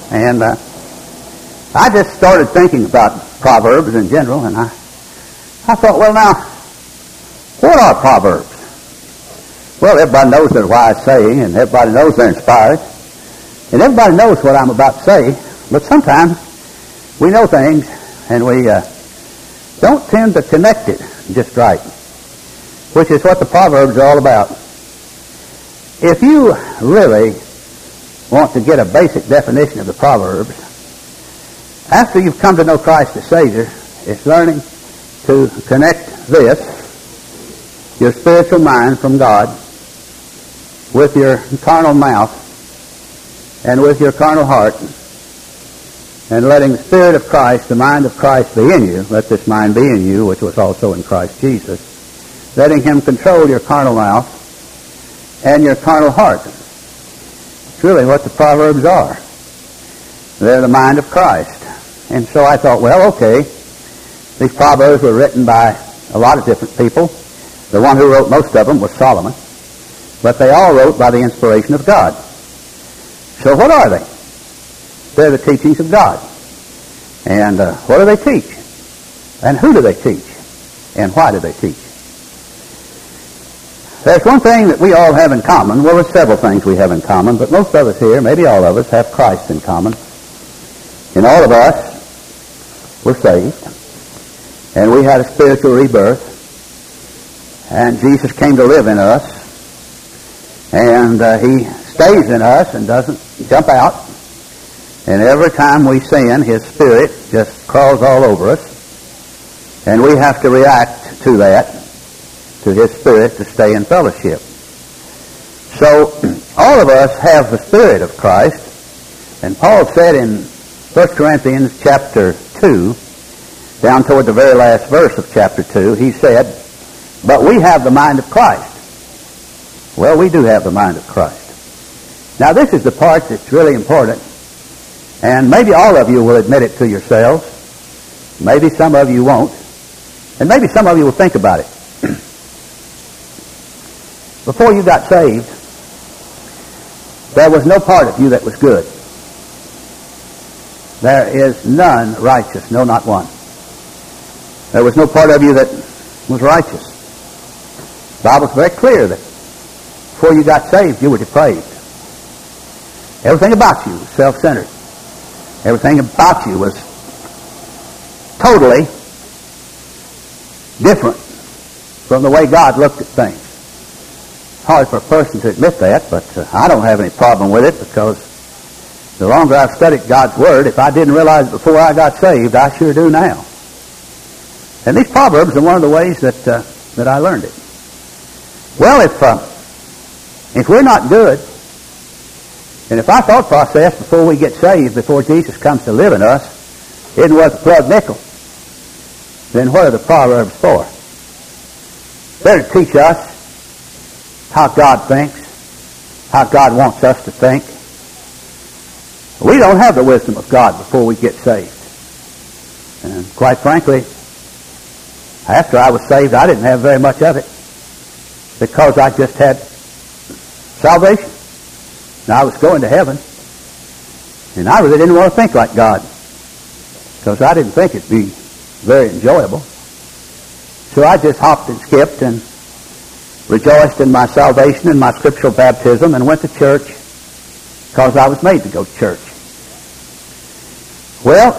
And I just started thinking about Proverbs in general, and I thought, well, now, what are Proverbs? Well, everybody knows they're wise saying, and everybody knows they're inspired, and everybody knows what I'm about to say, but sometimes we know things, and we don't tend to connect it just right, which is what the Proverbs are all about. If you really want to get a basic definition of the Proverbs, after you've come to know Christ as Savior, it's learning to connect this, your spiritual mind from God, with your carnal mouth and with your carnal heart, and letting the Spirit of Christ, the mind of Christ be in you. Let this mind be in you, which was also in Christ Jesus. Letting Him control your carnal mouth and your carnal heart. It's really what the Proverbs are. They're the mind of Christ. And so I thought, well, okay, these Proverbs were written by a lot of different people. The one who wrote most of them was Solomon. But they all wrote by the inspiration of God. So what are they? They're the teachings of God. And what do they teach? And who do they teach? And why do they teach? There's one thing that we all have in common. Well, there's several things we have in common, but most of us here, maybe all of us, have Christ in common. And all of us were saved. And we had a spiritual rebirth. And Jesus came to live in us. And He stays in us and doesn't jump out. And every time we sin, His Spirit just crawls all over us. And we have to react to that, to His Spirit, to stay in fellowship. So, all of us have the Spirit of Christ. And Paul said in 1 Corinthians chapter 2, down toward the very last verse of chapter 2, he said, but we have the mind of Christ. Well, we do have the mind of Christ. Now, this is the part that's really important. And maybe all of you will admit it to yourselves. Maybe some of you won't. And maybe some of you will think about it. Before you got saved, there was no part of you that was good. There is none righteous, no, not one. There was no part of you that was righteous. The Bible's very clear that before you got saved, you were depraved. Everything about you was self-centered. Everything about you was totally different from the way God looked at things. It's hard for a person to admit that, but I don't have any problem with it, because the longer I've studied God's Word, if I didn't realize it before I got saved, I sure do now. And these Proverbs are one of the ways that I learned it. Well, if we're not good, and if our thought process before we get saved, before Jesus comes to live in us, isn't worth a plug nickel, then what are the Proverbs for? They're to teach us how God thinks, how God wants us to think. We don't have the wisdom of God before we get saved. And quite frankly, after I was saved, I didn't have very much of it, because I just had salvation. And I was going to heaven. And I really didn't want to think like God, because I didn't think it'd be very enjoyable. So I just hopped and skipped and rejoiced in my salvation and my scriptural baptism and went to church because I was made to go to church. Well,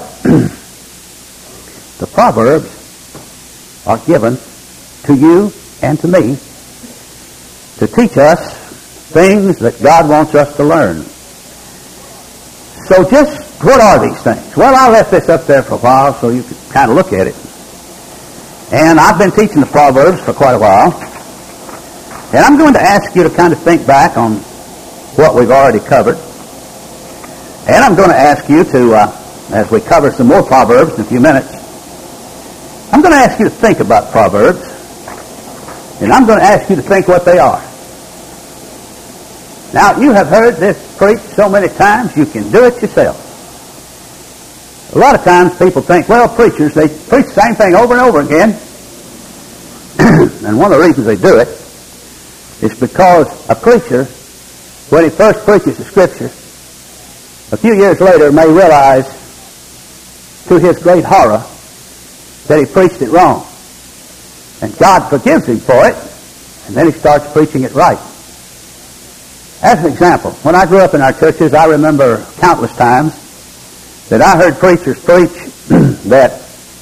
the Proverbs are given to you and to me to teach us things that God wants us to learn. So just, what are these things? Well, I left this up there for a while so you could kind of look at it. And I've been teaching the Proverbs for quite a while. And I'm going to ask you to kind of think back on what we've already covered. And I'm going to ask you to, as we cover some more Proverbs in a few minutes, I'm going to ask you to think about Proverbs. And I'm going to ask you to think what they are. Now, you have heard this preached so many times, you can do it yourself. A lot of times people think, well, preachers, they preach the same thing over and over again. And one of the reasons they do it is because a preacher, when he first preaches the Scripture, a few years later may realize, to his great horror, that he preached it wrong. And God forgives him for it, and then he starts preaching it right. As an example, when I grew up in our churches, I remember countless times that I heard preachers preach that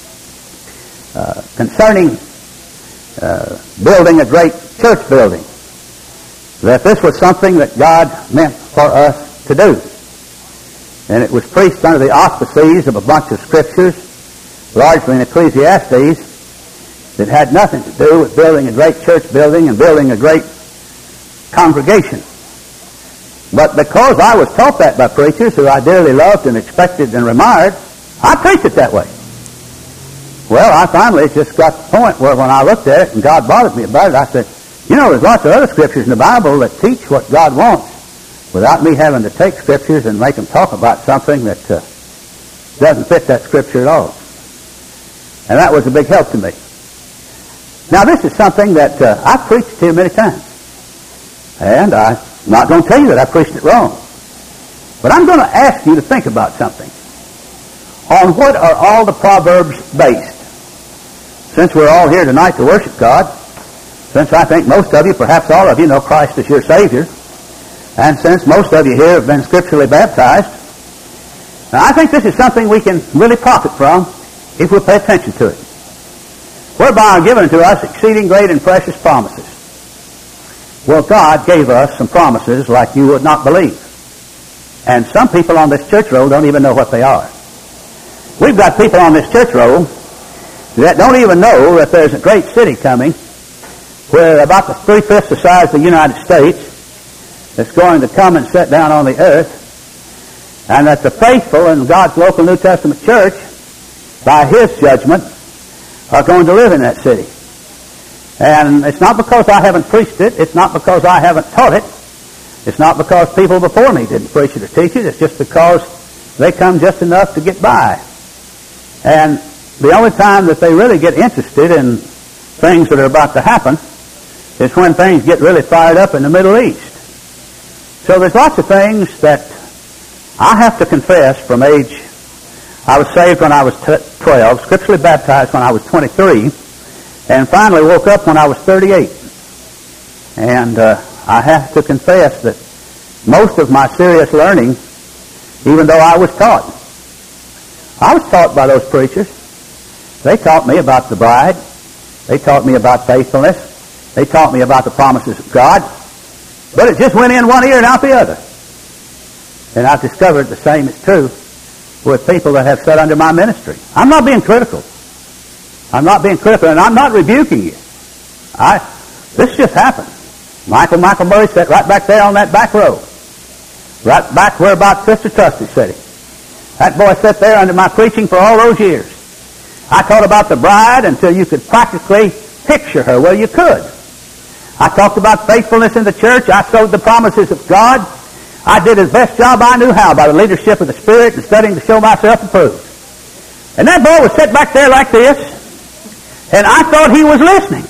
concerning building a great church building, that this was something that God meant for us to do. And it was preached under the auspices of a bunch of scriptures, largely in Ecclesiastes, that had nothing to do with building a great church building and building a great congregation. But because I was taught that by preachers who I dearly loved and expected and admired, I preached it that way. Well, I finally just got to the point where when I looked at it and God bothered me about it, I said, there's lots of other scriptures in the Bible that teach what God wants without me having to take scriptures and make them talk about something that doesn't fit that scripture at all. And that was a big help to me. Now, this is something that I've preached here many times. And I'm not going to tell you that I preached it wrong. But I'm going to ask you to think about something. On what are all the Proverbs based? Since we're all here tonight to worship God, since I think most of you, perhaps all of you, know Christ as your Savior, and since most of you here have been scripturally baptized, I think this is something we can really profit from if we pay attention to it. Whereby are given to us exceeding great and precious promises. Well, God gave us some promises like you would not believe. And some people on this church roll don't even know what they are. We've got people on this church roll that don't even know that there's a great city coming where about the 3/5 the size of the United States that's going to come and set down on the earth, and that the faithful in God's local New Testament church, by His judgment, are going to live in that city. And it's not because I haven't preached it. It's not because I haven't taught it. It's not because people before me didn't preach it or teach it. It's just because they come just enough to get by. And the only time that they really get interested in things that are about to happen is when things get really fired up in the Middle East. So there's lots of things that I have to confess from age. I was saved when I was 12, scripturally baptized when I was 23, and finally woke up when I was 38. And I have to confess that most of my serious learning, even though I was taught by those preachers. They taught me about the bride. They taught me about faithfulness. They taught me about the promises of God. But it just went in one ear and out the other. And I've discovered the same is true with people that have sat under my ministry. I'm not being critical. I'm not being critical, and I'm not rebuking you. This just happened. Michael Murray sat right back there on that back row. Right back where about Sister Trustee sitting. That boy sat there under my preaching for all those years. I taught about the bride until you could practically picture her. Well, you could. I talked about faithfulness in the church. I sowed the promises of God. I did the best job I knew how by the leadership of the Spirit and studying to show myself approved. And that boy was sitting back there like this, and I thought he was listening.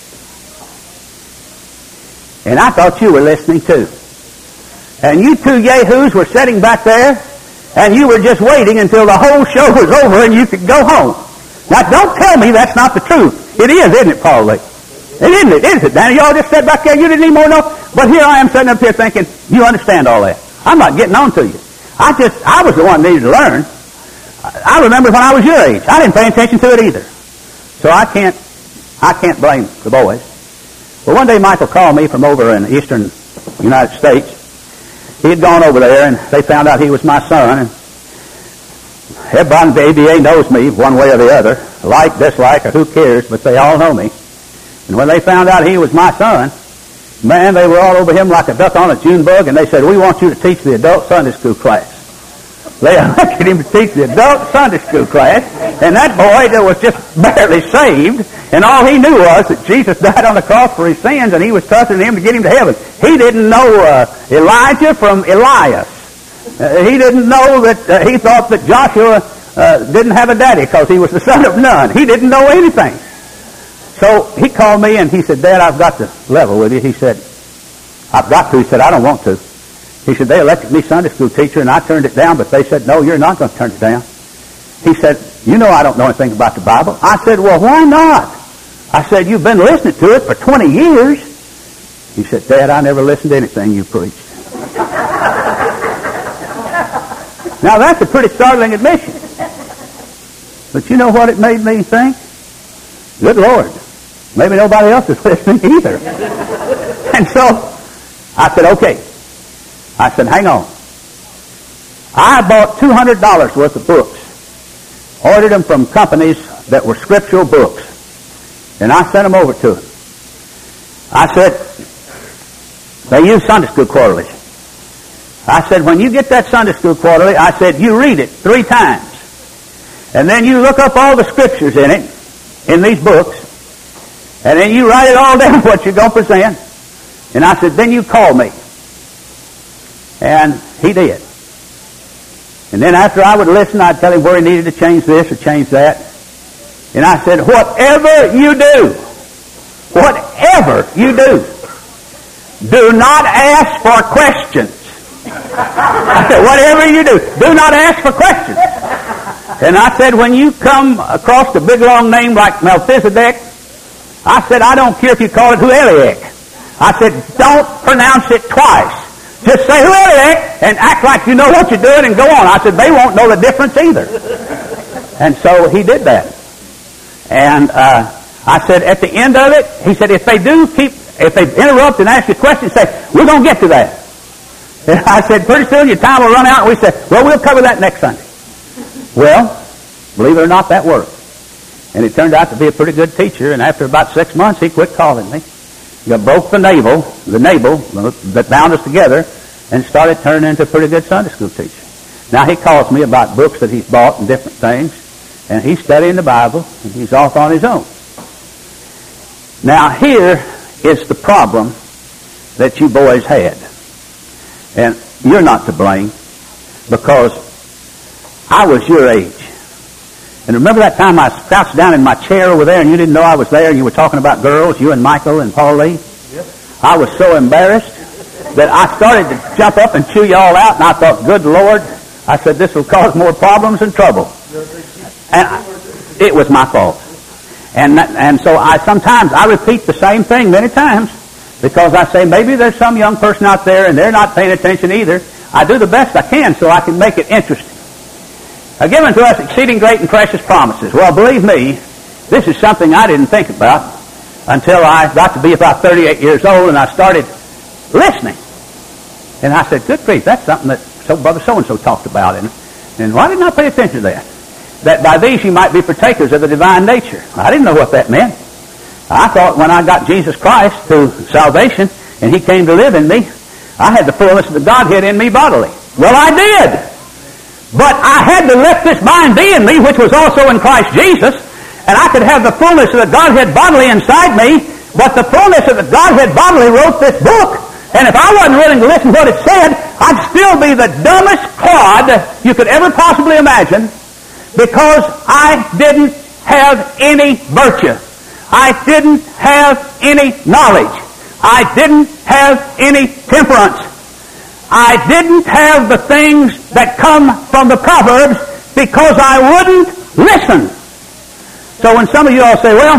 And I thought you were listening too. And you two yahoos were sitting back there, and you were just waiting until the whole show was over and you could go home. Now, don't tell me that's not the truth. It is, isn't it, Paul Lee? Isn't it? Is it, Danny? Y'all just sat back there, you didn't even know. But here I am sitting up here thinking, you understand all that. I'm not getting on to you. I was the one that needed to learn. I remember when I was your age. I didn't pay attention to it either. So I can't blame the boys. Well, one day Michael called me from over in the eastern United States. He had gone over there, and they found out he was my son. And everybody in the ABA knows me one way or the other, like, dislike, or who cares, but they all know me. And when they found out he was my son, man, they were all over him like a duck on a June bug, and they said, we want you to teach the adult Sunday school class. They elected him to teach the adult Sunday school class, and that boy that was just barely saved, and all he knew was that Jesus died on the cross for his sins, and he was trusting him to get him to heaven. He didn't know Elijah from Elias. He didn't know that he thought that Joshua didn't have a daddy because he was the son of none. He didn't know anything. So he called me and he said, Dad, I've got to level with you. He said, I've got to. He said, I don't want to. He said, they elected me Sunday school teacher, and I turned it down, but they said, no, you're not going to turn it down. He said, you know I don't know anything about the Bible. I said, well, why not? I said, you've been listening to it for 20 years. He said, Dad, I never listened to anything you preached. Now, that's a pretty startling admission. But you know what it made me think? Good Lord, maybe nobody else is listening either. And so I said, okay. I said, hang on. I bought $200 worth of books, ordered them from companies that were scriptural books, and I sent them over to them. I said, they use Sunday School Quarterly. I said, when you get that Sunday School Quarterly, I said, you read it 3 times. And then you look up all the scriptures in it, in these books, and then you write it all down what you're going to present. And I said, then you call me. And he did. And then after I would listen, I'd tell him where he needed to change this or change that. And I said, whatever you do, do not ask for questions. I said, whatever you do not ask for questions. And I said, when you come across a big long name like Melchizedek, I said, I don't care if you call it Hueliek. I said, don't pronounce it twice. Just say Hueliek and act like you know what you're doing and go on. I said, they won't know the difference either. And so he did that. And I said, at the end of it, he said, if they interrupt and ask you questions, say, we're going to get to that. And I said, pretty soon your time will run out. And we said, well, we'll cover that next Sunday. Well, believe it or not, that worked. And he turned out to be a pretty good teacher. And after about 6 months, he quit calling me. He broke the navel that bound us together, and started turning into a pretty good Sunday school teacher. Now he calls me about books that he's bought and different things, and he's studying the Bible, and he's off on his own. Now here is the problem that you boys had. And you're not to blame, because I was your age. And remember that time I crouched down in my chair over there and you didn't know I was there and you were talking about girls, you and Michael and Paul Lee? Yep. I was so embarrassed that I started to jump up and chew you all out, and I thought, good Lord, I said, this will cause more problems and trouble. And it was my fault. And so sometimes I repeat the same thing many times, because I say, maybe there's some young person out there and they're not paying attention either. I do the best I can so I can make it interesting. Given to us exceeding great and precious promises. Well, believe me, this is something I didn't think about until I got to be about 38 years old and I started listening. And I said, good grief, that's something that Brother so-and-so talked about. And why didn't I pay attention to that? That by these you might be partakers of the divine nature. I didn't know what that meant. I thought when I got Jesus Christ through salvation and he came to live in me, I had the fullness of the Godhead in me bodily. Well, I did. But I had to let this mind be in me, which was also in Christ Jesus, and I could have the fullness of the Godhead bodily inside me, but the fullness of the Godhead bodily wrote this book. And if I wasn't willing to listen to what it said, I'd still be the dumbest clod you could ever possibly imagine, because I didn't have any virtue. I didn't have any knowledge. I didn't have any temperance. I didn't have the things that come from the Proverbs because I wouldn't listen. So when some of you all say, well,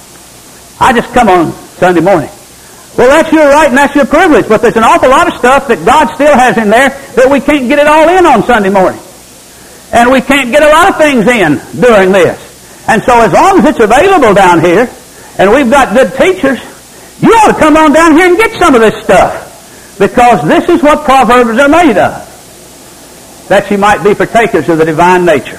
I just come on Sunday morning. Well, that's your right and that's your privilege, but there's an awful lot of stuff that God still has in there that we can't get it all in on Sunday morning. And we can't get a lot of things in during this. And so as long as it's available down here, and we've got good teachers, you ought to come on down here and get some of this stuff. Because this is what Proverbs are made of. That you might be partakers of the divine nature.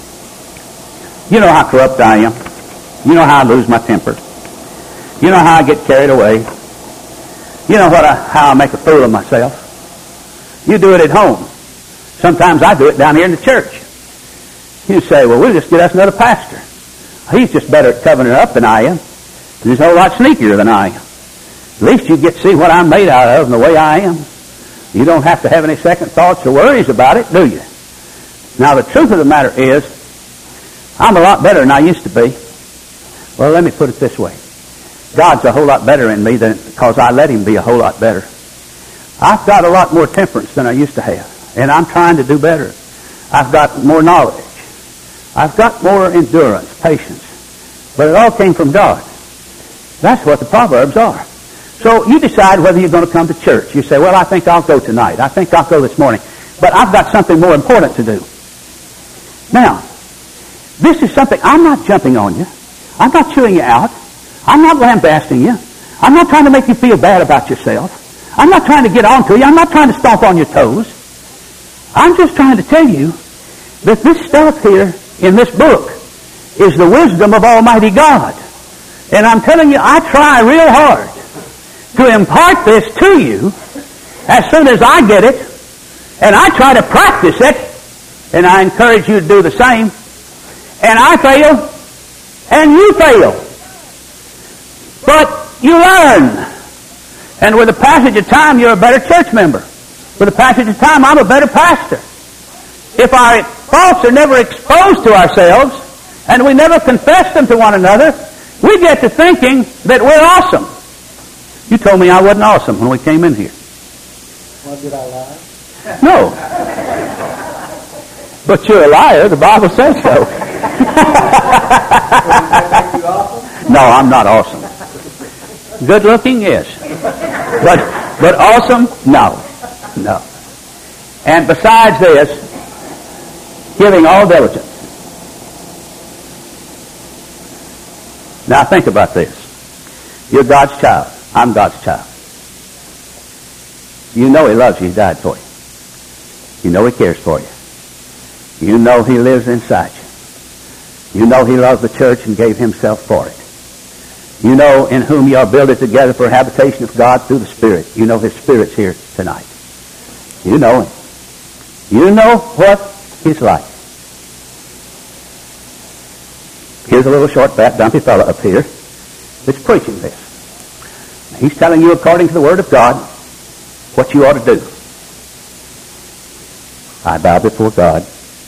You know how corrupt I am. You know how I lose my temper. You know how I get carried away. You know how I make a fool of myself. You do it at home. Sometimes I do it down here in the church. You say, well, we'll just get us another pastor. He's just better at covering it up than I am. He's a whole lot sneakier than I am. At least you get to see what I'm made out of and the way I am. You don't have to have any second thoughts or worries about it, do you? Now, the truth of the matter is, I'm a lot better than I used to be. Well, let me put it this way. God's a whole lot better in me than because I let him be a whole lot better. I've got a lot more temperance than I used to have, and I'm trying to do better. I've got more knowledge. I've got more endurance, patience. But it all came from God. That's what the Proverbs are. So you decide whether you're going to come to church. You say, well, I think I'll go tonight. I think I'll go this morning. But I've got something more important to do. Now, this is something, I'm not jumping on you. I'm not chewing you out. I'm not lambasting you. I'm not trying to make you feel bad about yourself. I'm not trying to get on to you. I'm not trying to stomp on your toes. I'm just trying to tell you that this stuff here in this book is the wisdom of Almighty God. And I'm telling you, I try real hard to impart this to you as soon as I get it, and I try to practice it, and I encourage you to do the same. And I fail, and you fail. But you learn. And with the passage of time, you're a better church member. With the passage of time, I'm a better pastor. If our faults are never exposed to ourselves, and we never confess them to one another, we get to thinking that we're awesome. You told me I wasn't awesome when we came in here. Well, did I lie? No. But you're a liar. The Bible says so. No, I'm not awesome. Good looking, yes. But awesome, no. No. And besides this, giving all diligence. Now think about this. You're God's child. I'm God's child. You know He loves you. He died for you. You know He cares for you. You know He lives inside you. You know He loves the church and gave Himself for it. You know in whom you are builded together for a habitation of God through the Spirit. You know His Spirit's here tonight. You know Him. You know what He's like. Here's a little short, fat, dumpy fellow up here that's preaching this. He's telling you according to the Word of God what you ought to do. I bow before God.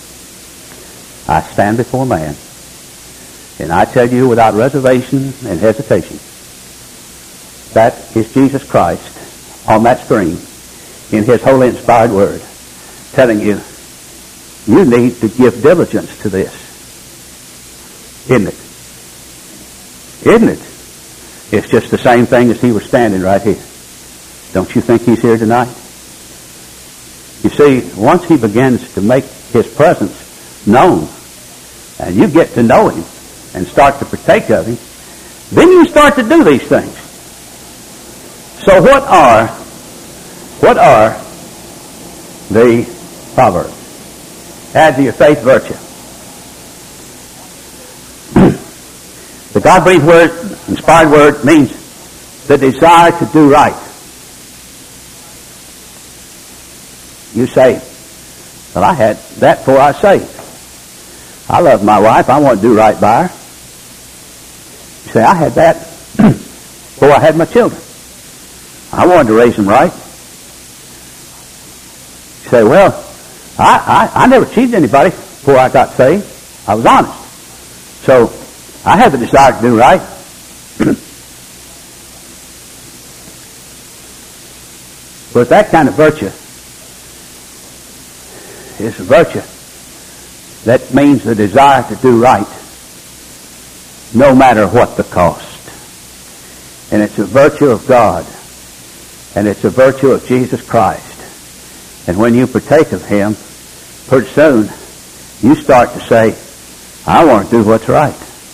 I stand before man. And I tell you without reservation and hesitation, that is Jesus Christ on that screen in His holy inspired Word telling you, you need to give diligence to this. Isn't it? Isn't it? It's just the same thing as He was standing right here. Don't you think He's here tonight? You see, once He begins to make His presence known, and you get to know Him and start to partake of Him, then you start to do these things. So what are the Proverbs? Add to your faith virtue. The God-breathed Word, inspired Word, means the desire to do right. You say, well, I had that before I was saved. I love my wife. I want to do right by her. You say, I had that before I had my children. I wanted to raise them right. You say, well, I never cheated anybody before I got saved. I was honest. So I had the desire to do right. But that kind of virtue is a virtue that means the desire to do right no matter what the cost. And it's a virtue of God. And it's a virtue of Jesus Christ. And when you partake of Him, pretty soon you start to say, I want to do what's right.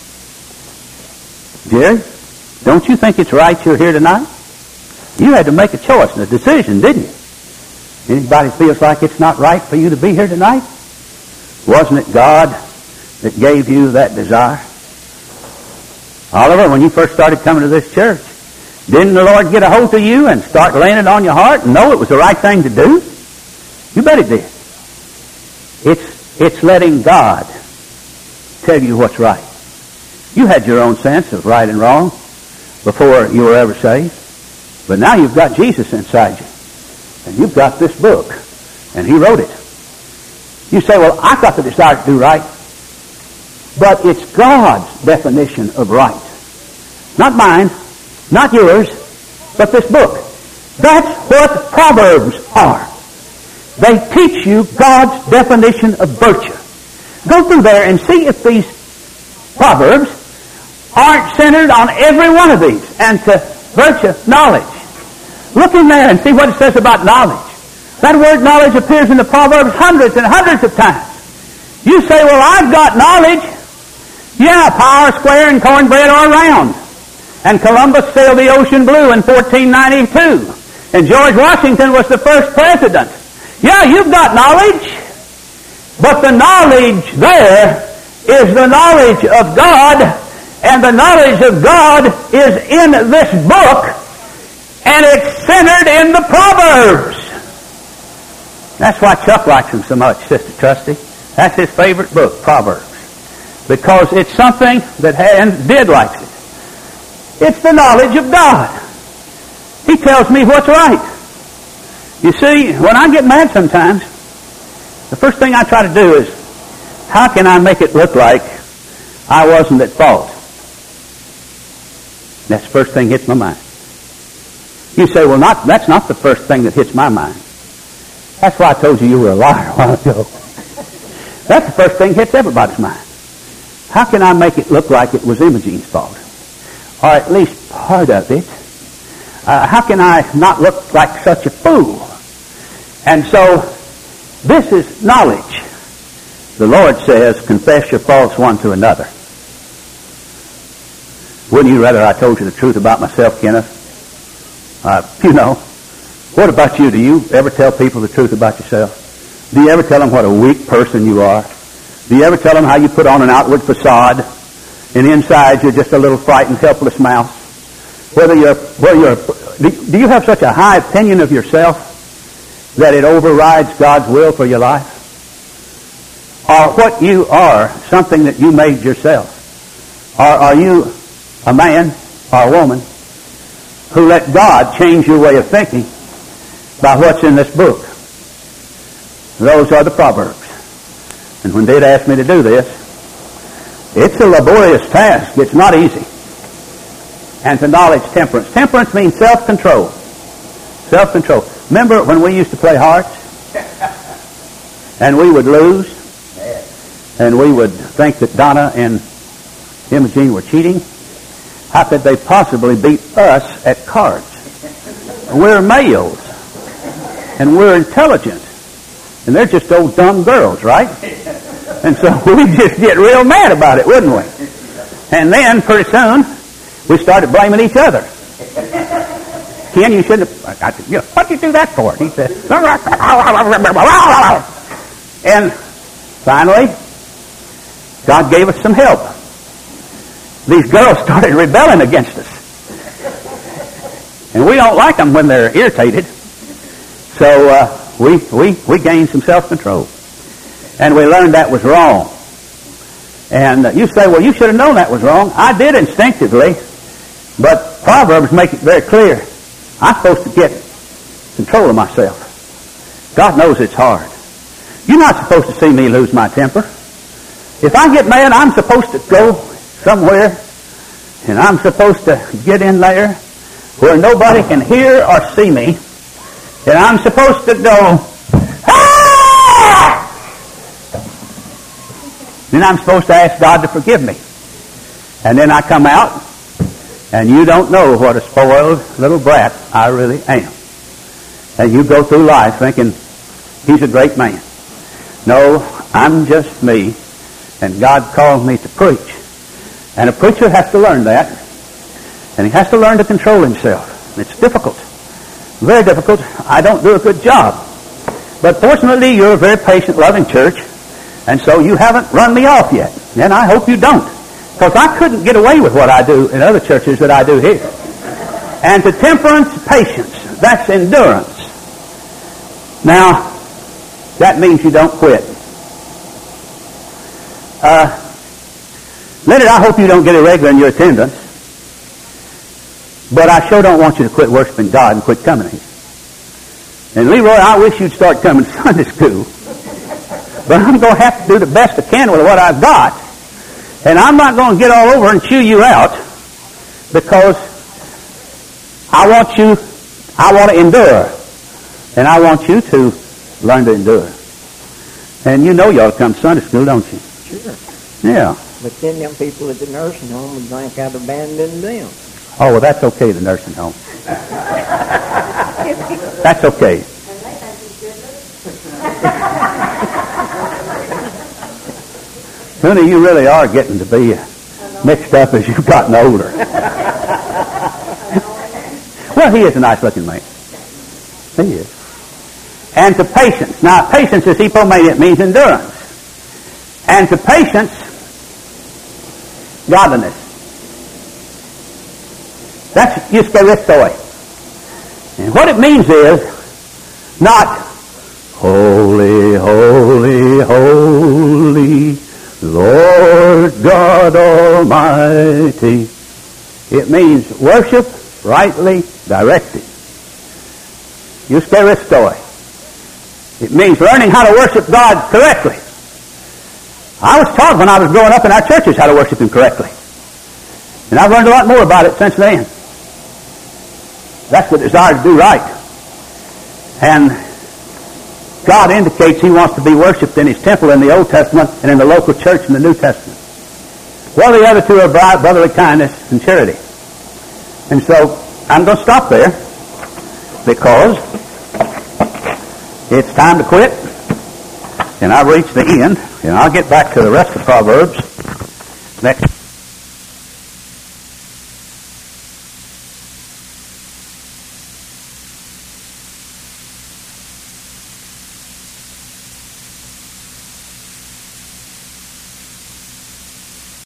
Jerry, don't you think it's right you're here tonight? You had to make a choice and a decision, didn't you? Anybody feels like it's not right for you to be here tonight? Wasn't it God that gave you that desire? Oliver, when you first started coming to this church, didn't the Lord get a hold of you and start laying it on your heart and know it was the right thing to do? You bet He did. It's letting God tell you what's right. You had your own sense of right and wrong before you were ever saved. But now you've got Jesus inside you. And you've got this book. And He wrote it. You say, well, I've got the desire to do right. But it's God's definition of right. Not mine, not yours, but this book. That's what Proverbs are. They teach you God's definition of virtue. Go through there and see if these Proverbs aren't centered on every one of these. And to virtue, knowledge. Look in there and see what it says about knowledge. That word knowledge appears in the Proverbs hundreds and hundreds of times. You say, well, I've got knowledge. Yeah, power square and cornbread are round. And Columbus sailed the ocean blue in 1492. And George Washington was the first president. Yeah, you've got knowledge. But the knowledge there is the knowledge of God. And the knowledge of God is in this book. And it's centered in the Proverbs. That's why Chuck likes them so much, Sister Trusty. That's his favorite book, Proverbs. Because it's something that Did likes it. It's the knowledge of God. He tells me what's right. You see, when I get mad sometimes, the first thing I try to do is, how can I make it look like I wasn't at fault? That's the first thing that hits my mind. You say, well, that's not the first thing that hits my mind. That's why I told you were a liar a while ago. That's the first thing that hits everybody's mind. How can I make it look like it was Imogene's fault? Or at least part of it. How can I not look like such a fool? And so, this is knowledge. The Lord says, confess your faults one to another. Wouldn't you rather I told you the truth about myself, Kenneth? What about you? Do you ever tell people the truth about yourself? Do you ever tell them what a weak person you are? Do you ever tell them how you put on an outward facade and inside you're just a little frightened, helpless mouse? Do you have such a high opinion of yourself that it overrides God's will for your life? Or what you are, something that you made yourself? Or are you a man or a woman who let God change your way of thinking by what's in this book? Those are the Proverbs. And when they'd asked me to do this, it's a laborious task. It's not easy. And to knowledge temperance. Temperance means self-control. Self-control. Remember when we used to play hearts? And we would lose? And we would think that Donna and Imogene were cheating? How could they possibly beat us at cards? We're males. And we're intelligent. And they're just old dumb girls, right? And so we'd just get real mad about it, wouldn't we? And then, pretty soon, we started blaming each other. Ken, you shouldn't have... What'd you do that for? He said... And finally, God gave us some help. These girls started rebelling against us. And we don't like them when they're irritated. So we gained some self-control. And we learned that was wrong. And you say, well, you should have known that was wrong. I did instinctively. But Proverbs make it very clear. I'm supposed to get control of myself. God knows it's hard. You're not supposed to see me lose my temper. If I get mad, I'm supposed to go somewhere, and I'm supposed to get in there where nobody can hear or see me, and I'm supposed to go, ah! Then I'm supposed to ask God to forgive me. And then I come out, and you don't know what a spoiled little brat I really am. And you go through life thinking, he's a great man. No, I'm just me, and God called me to preach. And a preacher has to learn that, and he has to learn to control himself. It's difficult, very difficult. I don't do a good job. But fortunately, you're a very patient, loving church, and so you haven't run me off yet. And I hope you don't, because I couldn't get away with what I do in other churches that I do here. And to temperance, patience. That's endurance. Now, that means you don't quit. Leonard, I hope you don't get irregular in your attendance. But I sure don't want you to quit worshiping God and quit coming here. And Leroy, I wish you'd start coming to Sunday school. But I'm going to have to do the best I can with what I've got. And I'm not going to get all over and chew you out, because I want you I want to endure. And I want you to learn to endure. And you know you ought to come to Sunday school, don't you? Sure. Yeah. But then them people at the nursing home would think I'd abandoned them. Oh, well, that's okay, the nursing home. That's okay. Honey, you really are getting to be mixed up as you've gotten older. Well, he is a nice-looking man. He is. And to patience. Now, patience, as it means endurance. And to patience, godliness. That's eucharistoi. And what it means is not holy, holy, holy, Lord God Almighty. It means worship rightly directed. Eucharistoi. It means learning how to worship God correctly. I was taught when I was growing up in our churches how to worship Him correctly. And I've learned a lot more about it since then. That's the desire to do right. And God indicates He wants to be worshipped in His temple in the Old Testament and in the local church in the New Testament. Well, the other two are brotherly kindness and charity. And so I'm going to stop there because it's time to quit. And I've reached the end. And I'll get back to the rest of Proverbs next